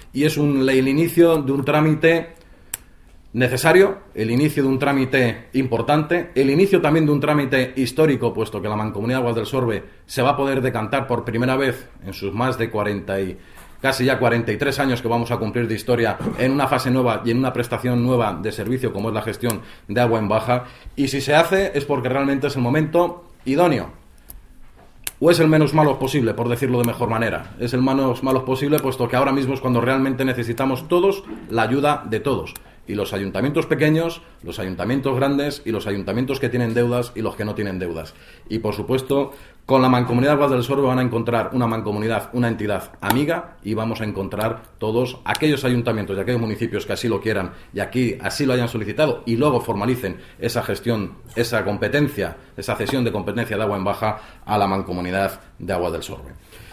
y es el inicio de un trámite necesario, el inicio de un trámite importante, el inicio también de un trámite histórico, puesto que la Mancomunidad de Aguas del Sorbe se va a poder decantar por primera vez en sus más de 40 y casi ya 43 años que vamos a cumplir de historia en una fase nueva y en una prestación nueva de servicio como es la gestión de agua en baja, y si se hace es porque realmente es el momento idóneo. ¿O es el menos malo posible, por decirlo de mejor manera? Es el menos malo posible, puesto que ahora mismo es cuando realmente necesitamos todos la ayuda de todos. Y los ayuntamientos pequeños, los ayuntamientos grandes y los ayuntamientos que tienen deudas y los que no tienen deudas. Y, por supuesto, con la Mancomunidad de Aguas del Sorbe van a encontrar una mancomunidad, una entidad amiga, y vamos a encontrar todos aquellos ayuntamientos y aquellos municipios que así lo quieran y aquí así lo hayan solicitado y luego formalicen esa gestión, esa competencia, esa cesión de competencia de agua en baja a la Mancomunidad de Aguas del Sorbe.